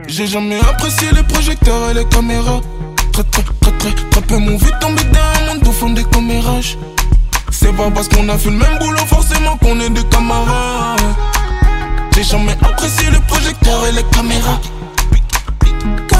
J'ai jamais apprécié les projecteurs et les caméras. Très peu m'ont vu tomber d'un monde au fond des commérages. C'est pas parce qu'on a fait le même boulot forcément qu'on est des camarades. J'ai jamais apprécié les projecteurs et les caméras.